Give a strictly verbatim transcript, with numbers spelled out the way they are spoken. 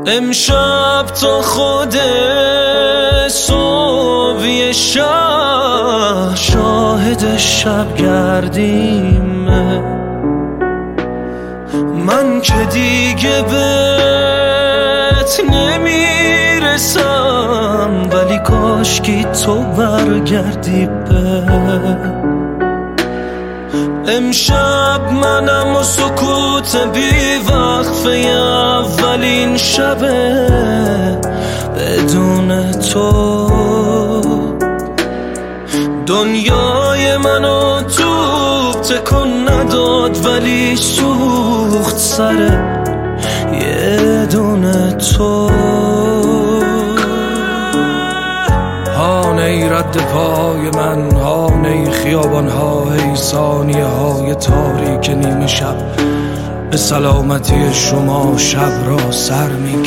امشب تا خود صبح شهر شاهد شب گردیمه. من که دیگه بهت نمیرسم، ولی کاشکی تو برگردی به امشب. منم و سکوت بی وقفه اولین شبه بدون تو. دنیای منو توپ تکون نداد، ولی سوخت سر یه دونه تو. هان ای رد پای من، هان ای خیابان ها، ای ثانیه های تاریک نیمه شب، به سلامتی شما شب را سر می